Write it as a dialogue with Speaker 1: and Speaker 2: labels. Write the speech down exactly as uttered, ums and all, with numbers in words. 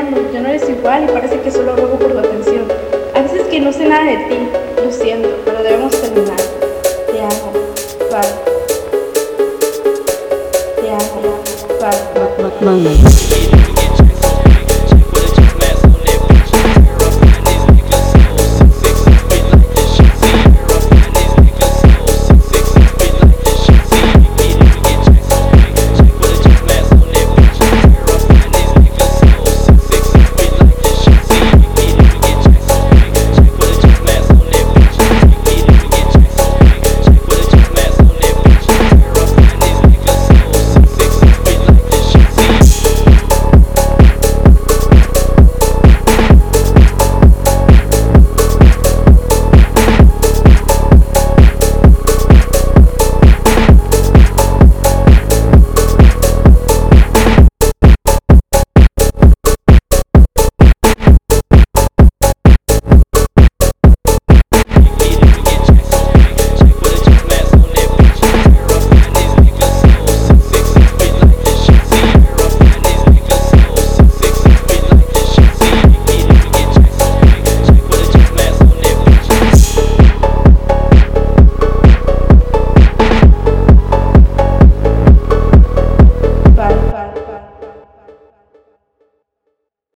Speaker 1: fallando, ya no eres igual y parece que solo ruego por tu atención. A veces que no sé nada de ti, lo siento, pero debemos terminar.